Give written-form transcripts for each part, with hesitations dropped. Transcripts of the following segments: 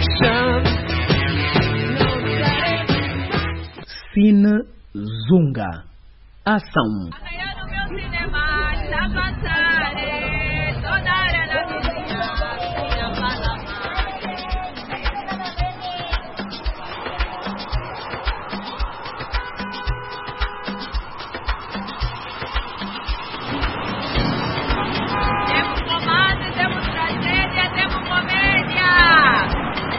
Cine Zunga. Ação. Amanhã no meu cinema está passando toda a área da temos romance, temos tragédia, temos comédia.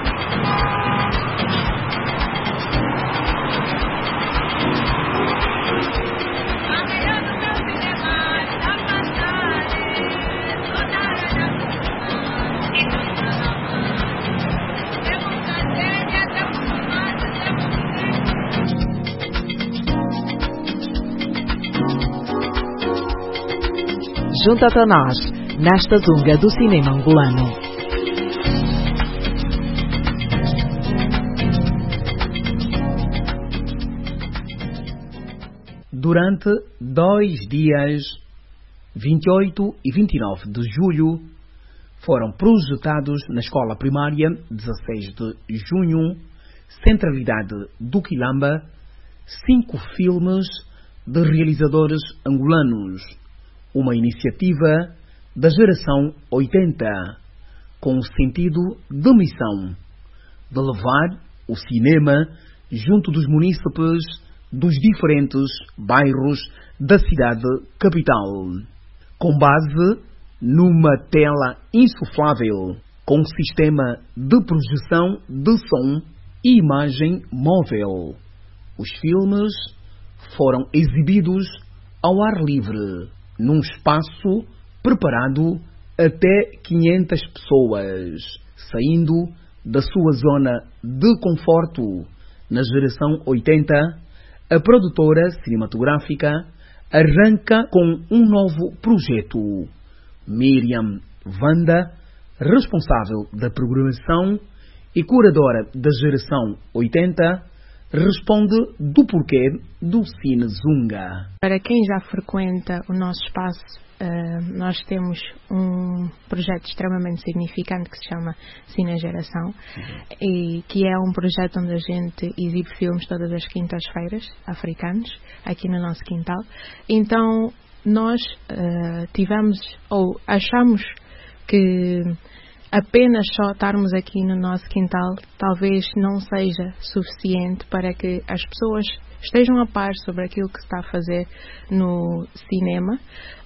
Junta-te a nós, nesta zunga do cinema angolano. Durante 2 dias, 28 e 29 de julho, foram projetados na escola primária 16 de junho, centralidade do Quilamba, 5 filmes de realizadores angolanos. Uma iniciativa da geração 80, com o sentido de missão de levar o cinema junto dos munícipes dos diferentes bairros da cidade capital, com base numa tela insuflável, com sistema de projeção de som e imagem móvel. Os filmes foram exibidos ao ar livre, num espaço preparado até 500 pessoas, saindo da sua zona de conforto. Na geração 80, a produtora cinematográfica arranca com um novo projeto. Miriam Wanda, responsável da programação e curadora da geração 80, responde do porquê do Cine Zunga. Para quem já frequenta o nosso espaço, nós temos um projeto extremamente significante que se chama Cine Geração, e que é um projeto onde a gente exibe filmes todas as quintas-feiras, africanos, aqui no nosso quintal. Então nós achamos que apenas só estarmos aqui no nosso quintal talvez não seja suficiente para que as pessoas estejam a par sobre aquilo que se está a fazer no cinema,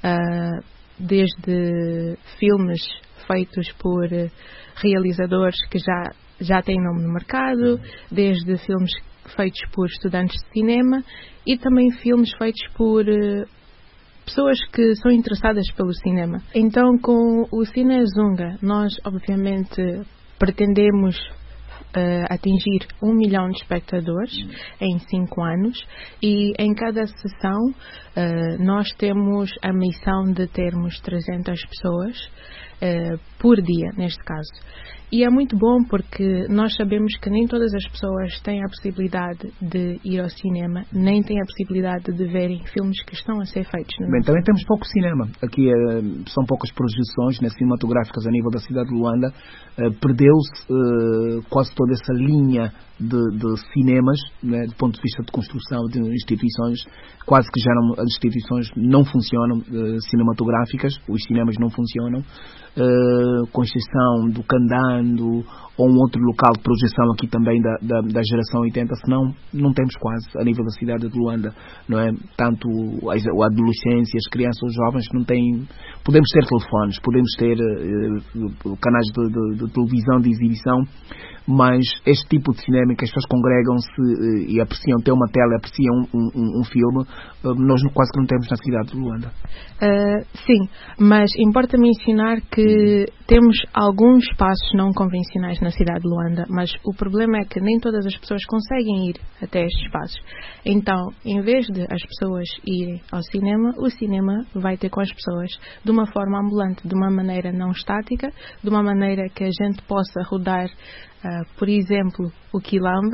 desde filmes feitos por realizadores que já têm nome no mercado, desde filmes feitos por estudantes de cinema e também filmes feitos por pessoas que são interessadas pelo cinema. Então, com o Cine Zunga, nós obviamente pretendemos atingir 1 milhão de espectadores em 5 anos, e em cada sessão nós temos a missão de termos 300 pessoas por dia, neste caso. E é muito bom porque nós sabemos que nem todas as pessoas têm a possibilidade de ir ao cinema, nem têm a possibilidade de verem filmes que estão a ser feitos. Bem, também temos pouco cinema. Aqui são poucas projeções, né, cinematográficas a nível da cidade de Luanda. Perdeu-se quase toda essa linha de cinemas, né, do ponto de vista de construção de instituições. Quase que já as instituições não funcionam cinematográficas, os cinemas não funcionam, com exceção do Candando ou um outro local de projeção aqui também da geração 80, senão não temos quase a nível da cidade de Luanda, não é? Tanto a adolescência, as crianças, os jovens não têm. Podemos ter telefones, podemos ter canais de televisão de exibição, mas este tipo de cinema em que as pessoas congregam-se e apreciam, tem uma tela, apreciam um filme, nós quase que não temos na cidade de Luanda. Sim, mas importa mencionar que temos alguns espaços não convencionais na cidade de Luanda, mas o problema é que nem todas as pessoas conseguem ir até estes espaços. Então, em vez de as pessoas irem ao cinema, o cinema vai ter com as pessoas de uma forma ambulante, de uma maneira não estática, de uma maneira que a gente possa rodar, por exemplo, o Quilamba,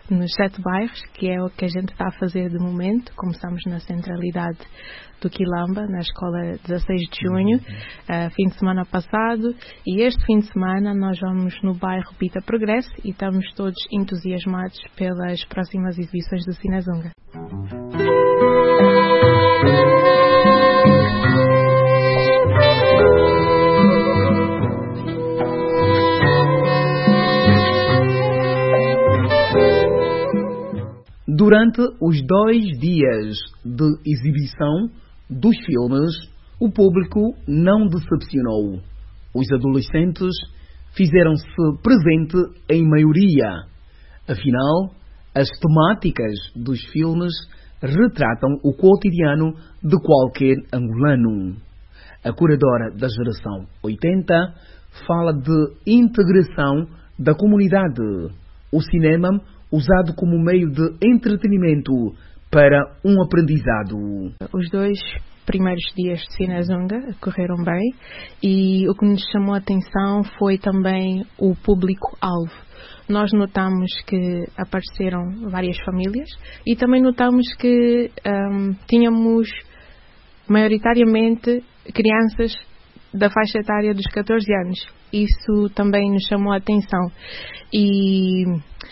nos 7 bairros, que é o que a gente está a fazer de momento. Começamos na centralidade do Quilamba, na escola 16 de junho, fim de semana passado, e este fim de semana nós vamos no bairro Bita Progresso e estamos todos entusiasmados pelas próximas exibições do Cinezunga. Durante os 2 dias de exibição dos filmes, o público não decepcionou. Os adolescentes fizeram-se presente em maioria. Afinal, as temáticas dos filmes retratam o cotidiano de qualquer angolano. A curadora da geração 80 fala de integração da comunidade. O cinema usado como meio de entretenimento para um aprendizado. Os 2 primeiros dias de Cinezunga correram bem e o que nos chamou a atenção foi também o público-alvo. Nós notamos que apareceram várias famílias e também notamos que tínhamos maioritariamente crianças da faixa etária dos 14 anos. Isso também nos chamou a atenção. E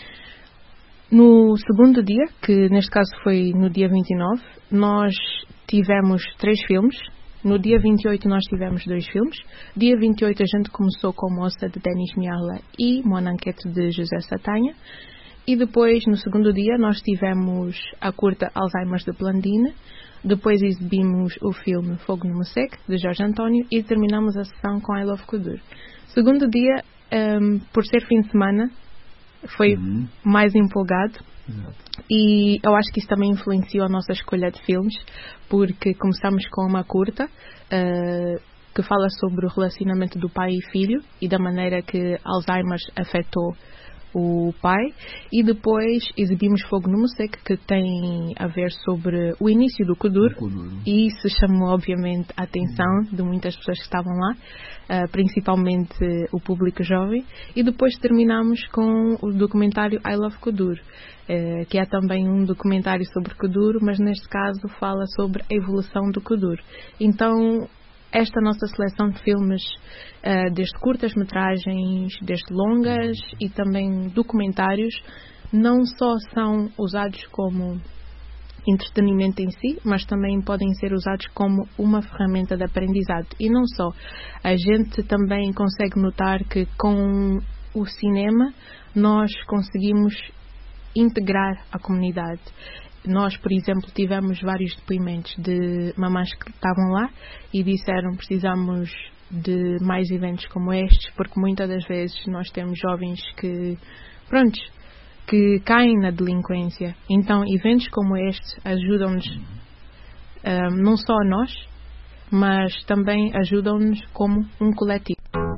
no segundo dia, que neste caso foi no dia 29, nós tivemos 3 filmes. No dia 28 nós tivemos 2 filmes. Dia 28 a gente começou com Moça de Denis Miala e Monanquete de José Satanha. E depois, no segundo dia, nós tivemos a curta Alzheimer's de Blandine. Depois exibimos o filme Fogo no Musec, de Jorge António. E terminamos a sessão com I Love Kuduro. Segundo dia, por ser fim de semana, foi mais empolgado. E eu acho que isso também influenciou a nossa escolha de filmes, porque começamos com uma curta que fala sobre o relacionamento do pai e filho e da maneira que Alzheimer afetou o pai, e depois exibimos Fogo no Musec, que tem a ver sobre o início do Kuduro, e isso chamou obviamente a atenção de muitas pessoas que estavam lá, principalmente o público jovem. E depois terminamos com o documentário I Love Kuduro, que é também um documentário sobre Kuduro, mas neste caso fala sobre a evolução do Kuduro. Então esta nossa seleção de filmes, desde curtas-metragens, desde longas e também documentários, não só são usados como entretenimento em si, mas também podem ser usados como uma ferramenta de aprendizado. E não só. A gente também consegue notar que com o cinema nós conseguimos integrar a comunidade. Nós, por exemplo, tivemos vários depoimentos de mamães que estavam lá e disseram: precisamos de mais eventos como estes, porque muitas das vezes nós temos jovens que caem na delinquência. Então, eventos como estes ajudam-nos, não só a nós, mas também ajudam-nos como um coletivo.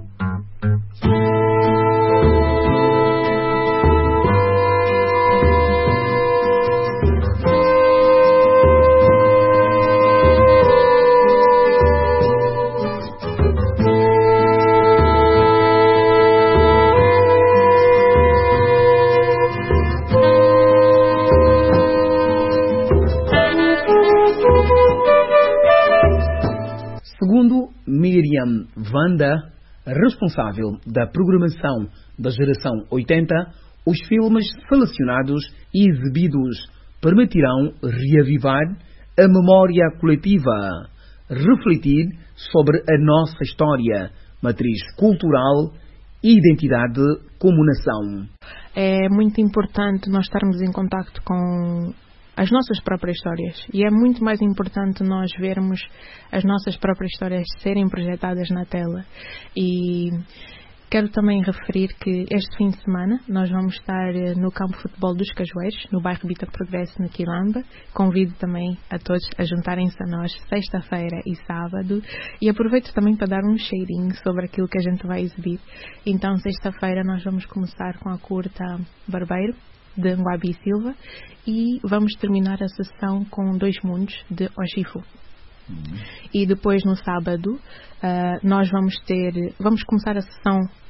Segundo Miriam Vanda, responsável da programação da geração 80, os filmes selecionados e exibidos permitirão reavivar a memória coletiva, refletir sobre a nossa história, matriz cultural e identidade como nação. É muito importante nós estarmos em contacto com as nossas próprias histórias, e é muito mais importante nós vermos as nossas próprias histórias serem projetadas na tela. E quero também referir que este fim de semana nós vamos estar no campo de futebol dos Cajueiros, no bairro Bita Progresso, no Quilamba. Convido também a todos a juntarem-se a nós sexta-feira e sábado, e aproveito também para dar um cheirinho sobre aquilo que a gente vai exibir. Então, sexta-feira nós vamos começar com a curta Barbeiro, de Nguabi Silva, e vamos terminar a sessão com Dois Mundos, de Oshifu. E depois, no sábado, nós vamos começar a sessão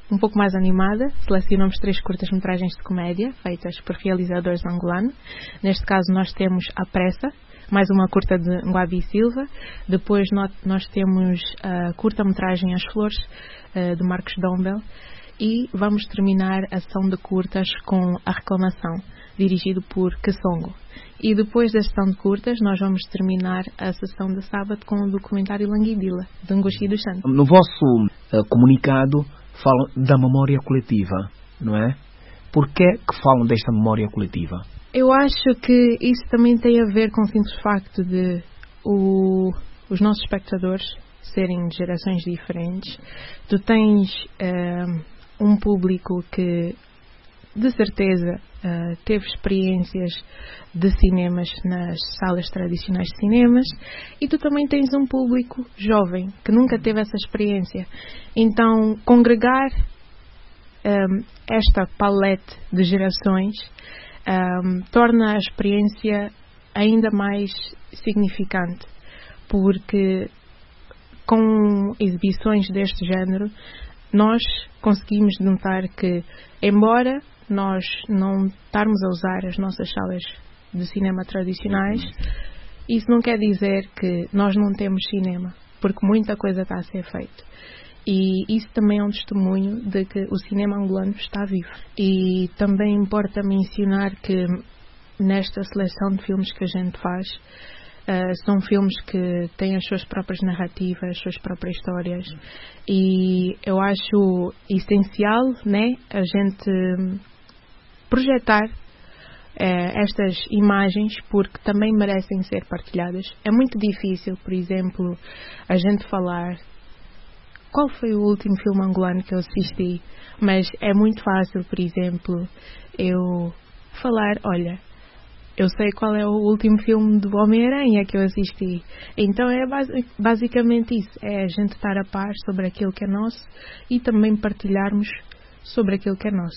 um pouco mais animada. Selecionamos 3 curtas-metragens de comédia feitas por realizadores angolanos. Neste caso nós temos A Pressa, mais uma curta de Ngwabi Silva. Depois nós temos a curta-metragem As Flores, de Marcos Dombel. E vamos terminar a sessão de curtas com A Reclamação, dirigido por Kassongo. E depois da sessão de curtas, nós vamos terminar a sessão de sábado com o documentário Languidila, de Ngozi dos Santos. No vosso comunicado falam da memória coletiva, não é? Por que falam desta memória coletiva? Eu acho que isso também tem a ver com o simples facto de os nossos espectadores serem de gerações diferentes. Tu tens um público que, de certeza, teve experiências de cinemas nas salas tradicionais de cinemas, e tu também tens um público jovem que nunca teve essa experiência. Então, congregar esta palete de gerações torna a experiência ainda mais significante, porque com exibições deste género nós conseguimos notar que, embora nós não estarmos a usar as nossas salas de cinema tradicionais, isso não quer dizer que nós não temos cinema, porque muita coisa está a ser feita. E isso também é um testemunho de que o cinema angolano está vivo. E também importa mencionar que nesta seleção de filmes que a gente faz, são filmes que têm as suas próprias narrativas, as suas próprias histórias, e eu acho essencial, né, a gente projetar estas imagens, porque também merecem ser partilhadas. É muito difícil, por exemplo, a gente falar qual foi o último filme angolano que eu assisti, mas é muito fácil, por exemplo, eu falar, olha, eu sei qual é o último filme do Homem-Aranha que eu assisti. Então é basicamente isso. É a gente estar a par sobre aquilo que é nosso e também partilharmos sobre aquilo que é nosso.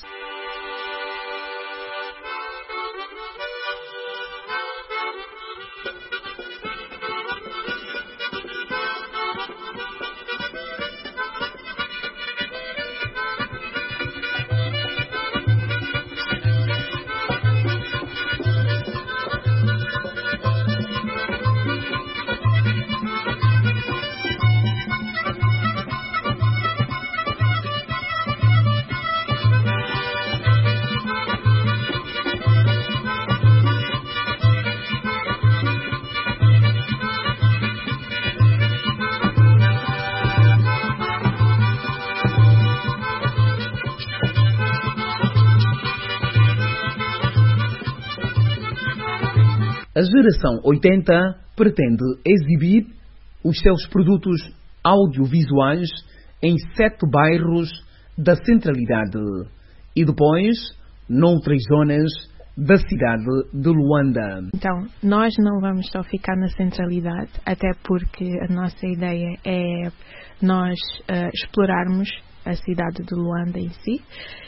A geração 80 pretende exibir os seus produtos audiovisuais em 7 bairros da centralidade e depois noutras zonas da cidade de Luanda. Então, nós não vamos só ficar na centralidade, até porque a nossa ideia é nós explorarmos a cidade de Luanda em si.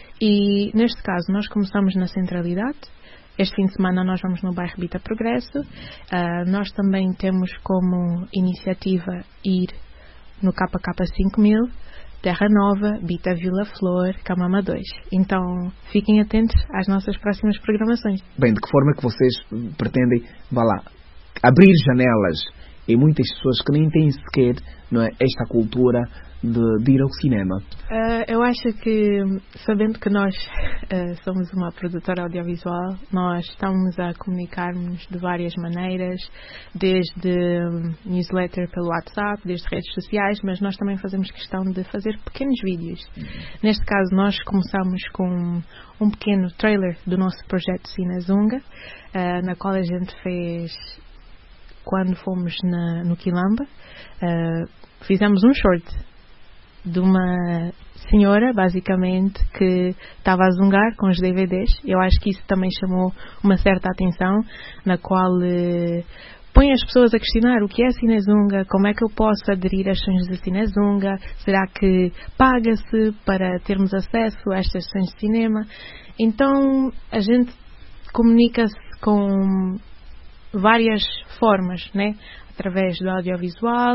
E neste caso nós começamos na centralidade. Este fim de semana nós vamos no bairro Bita Progresso. Nós também temos como iniciativa ir no KK5000, Terra Nova, Bita Vila Flor, Camama 2. Então fiquem atentos às nossas próximas programações. Bem, de que forma que vocês pretendem, vá lá, abrir janelas em muitas pessoas que nem têm sequer, não é, esta cultura de ir ao cinema? Eu acho que, sabendo que nós somos uma produtora audiovisual, nós estamos a comunicar-nos de várias maneiras, desde newsletter pelo WhatsApp, desde redes sociais, mas nós também fazemos questão de fazer pequenos vídeos. Neste caso, nós começamos com um pequeno trailer do nosso projeto Cinezunga, na qual a gente fez quando fomos no Quilamba. Fizemos um short de uma senhora, basicamente, que estava a zungar com os DVDs. Eu acho que isso também chamou uma certa atenção, na qual põe as pessoas a questionar o que é Cinezunga, como é que eu posso aderir às sessões de Cinezunga, será que paga-se para termos acesso a estas sessões de cinema? Então a gente comunica-se com várias formas, né? através do audiovisual,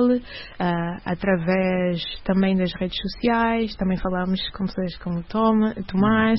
através também das redes sociais, também falamos com pessoas como o Tomás,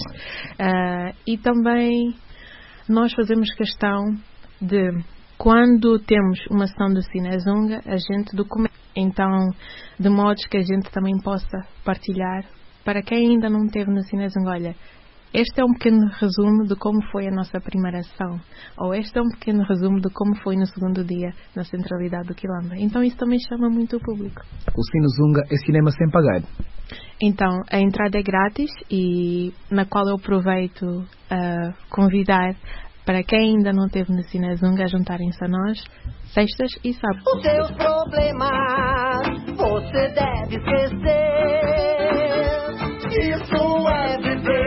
e também nós fazemos questão de, quando temos uma sessão do Cinezunga, a gente documenta. Então, de modo que a gente também possa partilhar para quem ainda não esteve no Cinezunga. Olha, este é um pequeno resumo de como foi a nossa primeira ação, ou este é um pequeno resumo de como foi no segundo dia na centralidade do Quilamba. Então isso também chama muito o público. O Cinezunga é cinema sem pagar? Então, a entrada é grátis, e na qual eu aproveito a convidar para quem ainda não esteve no Cinezunga a juntarem-se a nós, sextas e sábados. Os seus problemas você deve esquecer. Isso é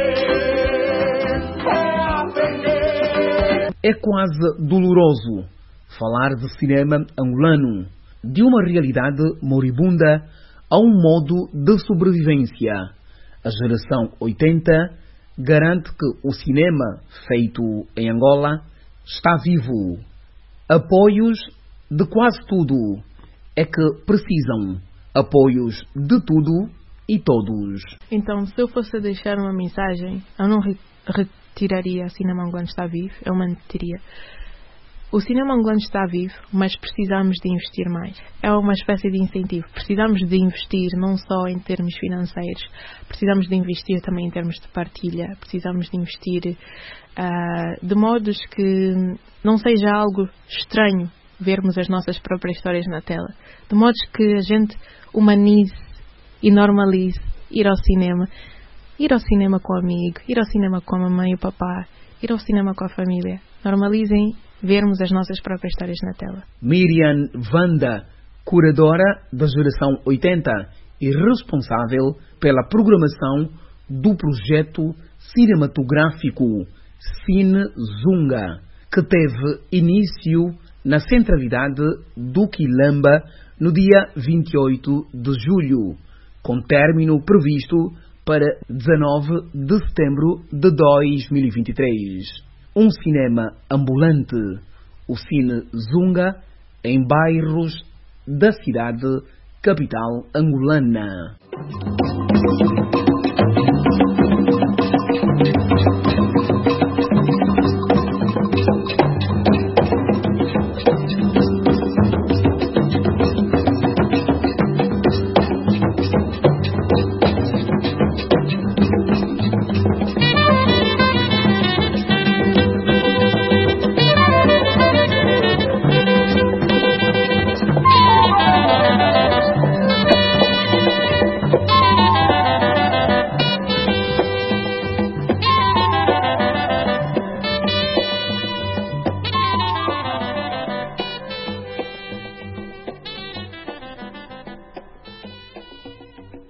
viver, é aprender. É quase doloroso falar de cinema angolano, de uma realidade moribunda a um modo de sobrevivência. A geração 80 garante que o cinema feito em Angola está vivo. Apoios de quase tudo. É que precisam apoios de tudo e todos. Então, se eu fosse deixar uma mensagem, eu não retiraria o cinema angolano está vivo, eu manteria. O cinema angolano está vivo, mas precisamos de investir mais. É uma espécie de incentivo. Precisamos de investir não só em termos financeiros, precisamos de investir também em termos de partilha, precisamos de investir de modos que não seja algo estranho vermos as nossas próprias histórias na tela. De modos que a gente humanize e normalize ir ao cinema. Ir ao cinema com o amigo, ir ao cinema com a mamãe e o papá, ir ao cinema com a família. Normalizem vermos as nossas próprias histórias na tela. Miriam Vanda, curadora da geração 80 e responsável pela programação do projeto cinematográfico Cinezunga, que teve início na centralidade do Quilamba no dia 28 de julho, com término previsto para 19 de setembro de 2023. Um cinema ambulante, o Cinezunga, em bairros da cidade capital angolana.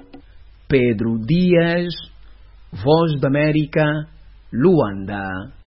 Pedro Dias, Voz da América, Luanda.